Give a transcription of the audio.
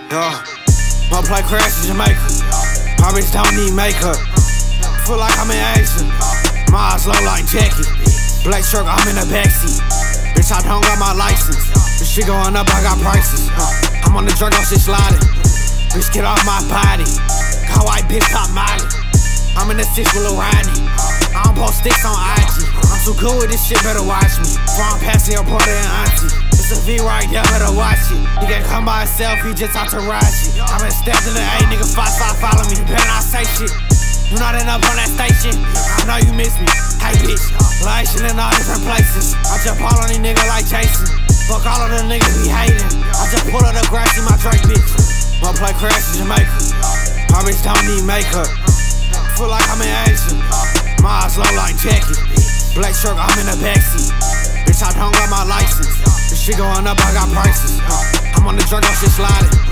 Yeah, my play crash in Jamaica. My bitch don't need makeup. Feel like I'm in Asia. My eyes low like Jackie. Black shirt, I'm in the backseat. Bitch, I don't got my license. This shit going up, I got prices. I'm on the drug, all shit sliding. Bitch, get off my body. Got white bitch, top Molly. I'm in the six with Lil Rodney. I don't post sticks on IG. I'm too good with this shit, better watch me. Before I'm passing your brother and auntie. It's a V right there, better watch it. He can't come by himself, he just talk to Raji. I'm in steps in the A, nigga, 5-5, follow me. You better not say shit. You not end up on that station. I know you miss me. Hey bitch, like shit in all different places. I jump all on these niggas like Jason. Fuck all of them niggas be hating. I just pull up the grass in my Drake bitch. My play crash in Jamaica. My bitch don't need makeup. Feel like I'm in Asia. My eyes low like Jackie. Black shirt, I'm in the backseat. Bitch, I don't got my license. This shit going up, I got prices. I'm on the drug, all shit sliding.